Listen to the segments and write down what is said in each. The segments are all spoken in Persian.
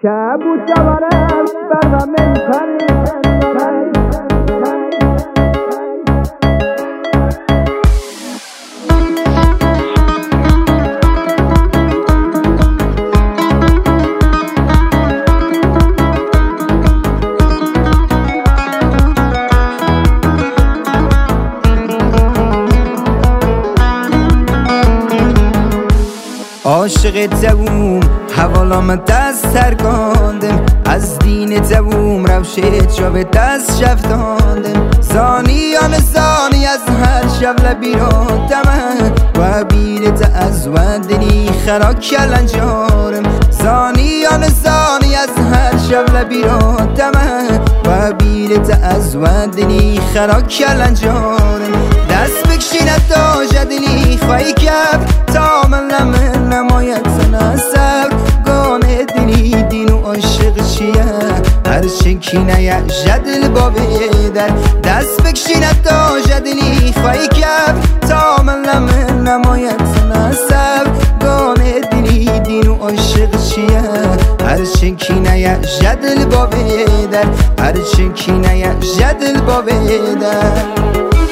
كابوتورم برا من عاشق دووم حوالام دست ترکاندم از دین دووم روشه چاوه دست شفتاندم زانیان زانی از هر شب لبیراتم و بیرت از ودنی خرا کلن جارم زانیان زانی از هر شب لبیراتم و بیرت از ودنی خرا کلن جارم دست بکشیند تا جدلی خواهی کب تا من لمن نماید سنه سر گانه دلی دین و عاشق چیه هر شکینه یه جدل بابه در دست بکشیند تا جدلی خواهی کب تا من لمن نماید سنه سر گانه دلی دین و عاشق چیه هر شکینه یه جدل بابه در هر شکینه یه جدل بابه در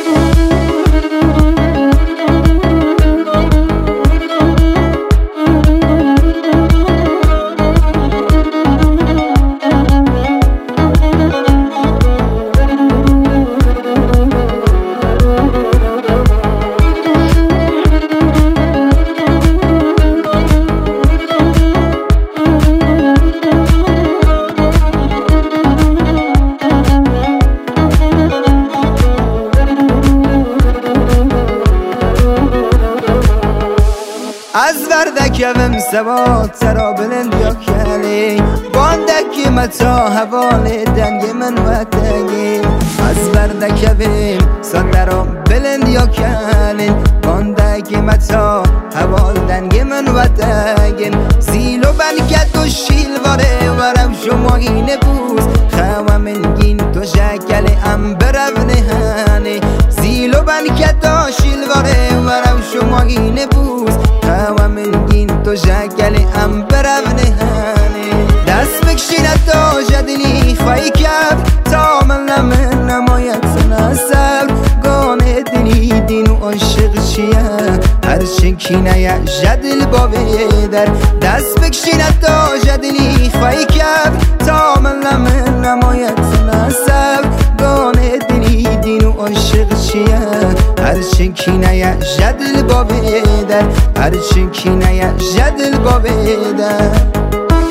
از وردکم سواد سرا بلند یا کلی باندکی متا حوال دنگ من و تگیم از وردکم سرا بلند یا کلی باندکی متا حوال دنگ من و تگیم زیل و بلکت و شیل واره ورم شما اینه بوز خواه من گین تو شکل ام برو نهانه زیل و بلکت و شیل واره ورم شما اینه بوز و منگین تو شکل ام برو نهانه دست بکشیند تا جدلی خواهی کب تا من لمن نماید سنه سر گانه دلی دین و عاشق چیه هر شکینه یه جدل بابه در دست بکشیند تا جدلی خواهی کب تا من لمن نماید سنه سر گانه دلی دین و عاشق چیه هر شکینه یه جدل بابه در هر شکینه یه جدل بابه در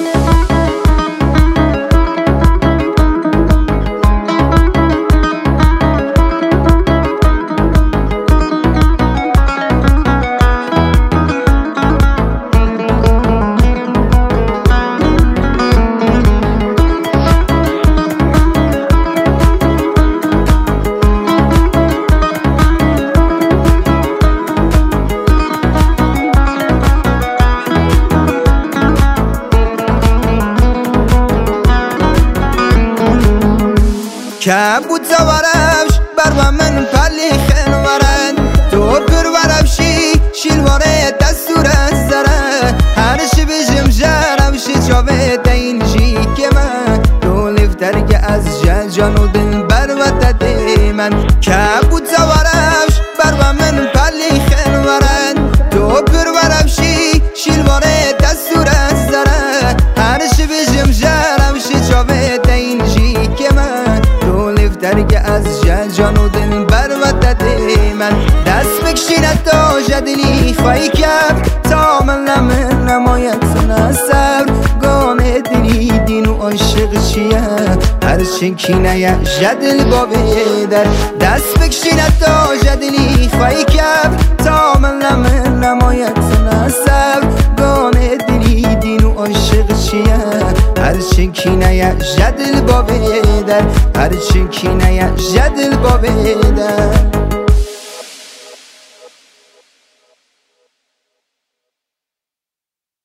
کبوت ورفش بر من پلی خن ورن تو پر ورفشی شیلواره دستور از زره هر شی بجم جرم شی چاوه دین جی که من تو لفتر که از جان و دل بر و دده من کبوت ورفش بر من پلی خن ورن تو پر ورفشی شیلواره دستور از زره هر شی بجم جرم شی چاوه دین جی که من درک از جان و دل بر و دده من دست بکشیند تا جدلی خواهی کب تا من لمن نماید سنه سر گانه دلی دین و عاشق چیه هر شکینه یه جدل بابه در دست بکشیند تا جدلی خواهی کب تا من لمن نماید سنه سر گانه دلی دین و عاشق چیه هر شکینه یه جدل بابه در هر شکینه یه جدل بابه در